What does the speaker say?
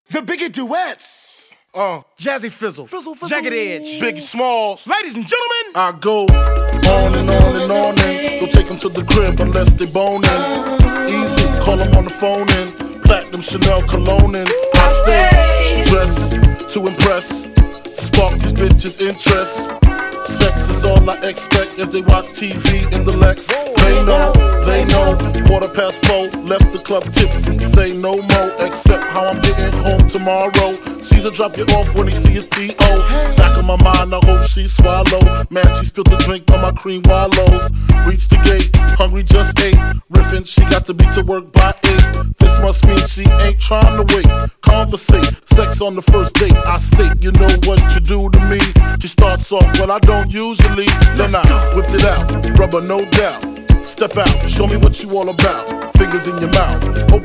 The Biggie Duets. Jazzy Fizzle. Jagged Edge. Biggie Smalls. Ladies and gentlemen, I go on and on and on and don't take them to the crib unless they boning. Easy, call them on the phone and platinum Chanel cologne and I stay dressed to impress, spark these bitches' interest. Sex is all I expect as they watch TV in the Lex. They know, 4:15, left the club tipsy, say no more, except how I'm getting home tomorrow. Caesar drop you off when he see his P.O. Back in my mind, I hope she swallow. Man, she spilled the drink on my cream wallows. Reached the gate, hungry just ate. Riffin', she got to be to work by 8. This must mean she ain't trying to wait. Conversate, sex on the first date. I state, you know what you do to me. She starts off, well I don't usually. Then I whipped it out, rubber no doubt. Step out, show me what you all about. Fingers in your mouth.